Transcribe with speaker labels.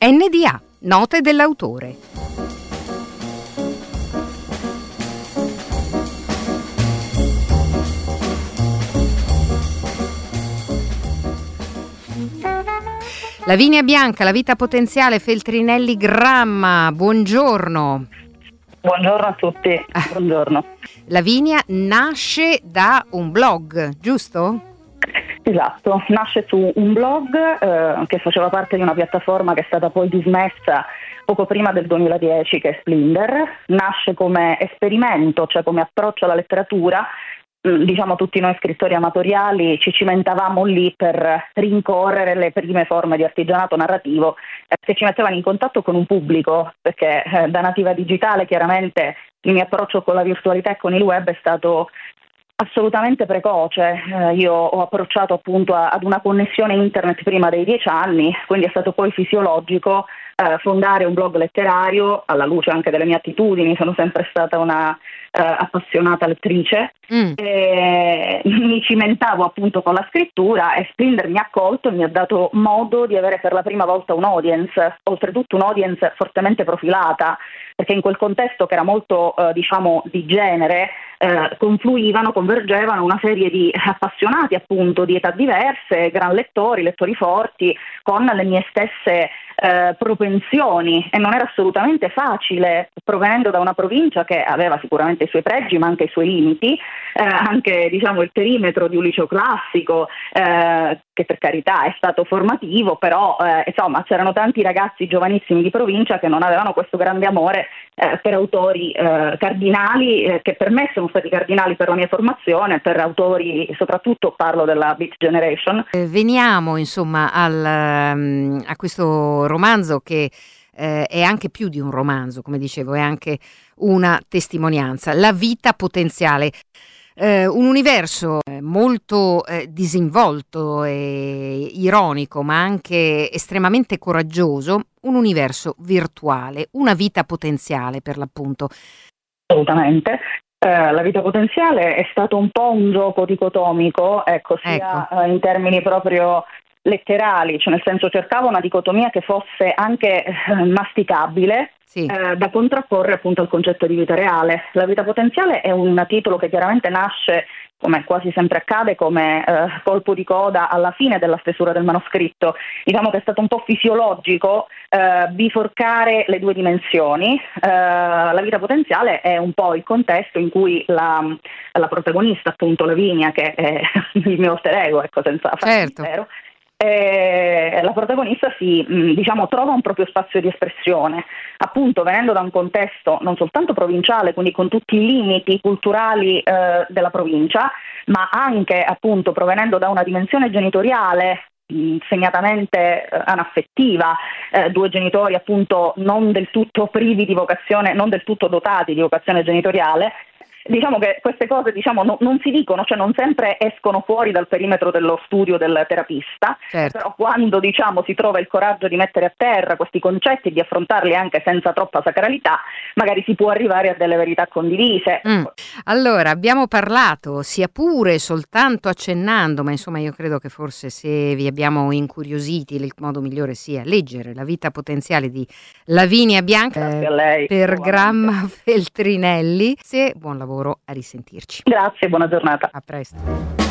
Speaker 1: NDA, note dell'autore. Lavinia Bianca, La vita potenziale, Feltrinelli Gramma, buongiorno.
Speaker 2: Buongiorno a tutti, buongiorno.
Speaker 1: Lavinia nasce da un blog, giusto?
Speaker 2: Esatto, nasce su un blog che faceva parte di una piattaforma che è stata poi dismessa poco prima del 2010, che è Splinder. Nasce come esperimento, cioè come approccio alla letteratura. Diciamo, tutti noi scrittori amatoriali ci cimentavamo lì per rincorrere le prime forme di artigianato narrativo che ci mettevano in contatto con un pubblico, perché da nativa digitale chiaramente il mio approccio con la virtualità e con il web è stato assolutamente precoce. Io ho approcciato appunto ad una connessione internet prima dei 10 anni, quindi è stato poi fisiologico fondare un blog letterario alla luce anche delle mie attitudini. Sono sempre stata una appassionata lettrice. Mi cimentavo appunto con la scrittura e Splinder mi ha accolto e mi ha dato modo di avere per la prima volta un audience, oltretutto un audience fortemente profilata, perché in quel contesto che era molto diciamo di genere convergevano una serie di appassionati appunto di età diverse, gran lettori forti, con le mie stesse propensioni, e non era assolutamente facile, provenendo da una provincia che aveva sicuramente i suoi pregi ma anche i suoi limiti, anche diciamo il perimetro di un liceo classico che per carità è stato formativo, però insomma c'erano tanti ragazzi giovanissimi di provincia che non avevano questo grande amore per autori cardinali che per me sono stati cardinali per la mia formazione, per autori, soprattutto parlo della Beat Generation.
Speaker 1: Veniamo insomma a questo romanzo che è anche più di un romanzo, come dicevo, è anche una testimonianza, La vita potenziale. Un universo molto disinvolto e ironico, ma anche estremamente coraggioso, un universo virtuale, una vita potenziale per l'appunto.
Speaker 2: Assolutamente. La vita potenziale è stato un po' un gioco dicotomico, sia in termini proprio letterali, cioè nel senso cercavo una dicotomia che fosse anche masticabile, sì, da contrapporre appunto al concetto di vita reale. La vita potenziale è un titolo che chiaramente nasce, come quasi sempre accade, come colpo di coda alla fine della stesura del manoscritto. Diciamo che è stato un po' fisiologico biforcare le due dimensioni. La vita potenziale è un po' il contesto in cui la protagonista, appunto Lavinia, che è il mio alter ego, ecco, senza fare mistero, la protagonista trova un proprio spazio di espressione, appunto venendo da un contesto non soltanto provinciale, quindi con tutti i limiti culturali della provincia, ma anche appunto provenendo da una dimensione genitoriale segnatamente anaffettiva, due genitori appunto non del tutto privi di vocazione, non del tutto dotati di vocazione genitoriale. Diciamo che queste cose non si dicono, cioè non sempre escono fuori dal perimetro dello studio del terapista, certo. Però quando si trova il coraggio di mettere a terra questi concetti e di affrontarli anche senza troppa sacralità, magari si può arrivare a delle verità condivise.
Speaker 1: Allora, abbiamo parlato, sia pure soltanto accennando, ma insomma io credo che forse se vi abbiamo incuriositi il modo migliore sia leggere La vita potenziale di Lavinia Bianca.
Speaker 2: Grazie a lei.
Speaker 1: Per Gramma Feltrinelli. Buon lavoro, a risentirci.
Speaker 2: Grazie, buona giornata.
Speaker 1: A presto.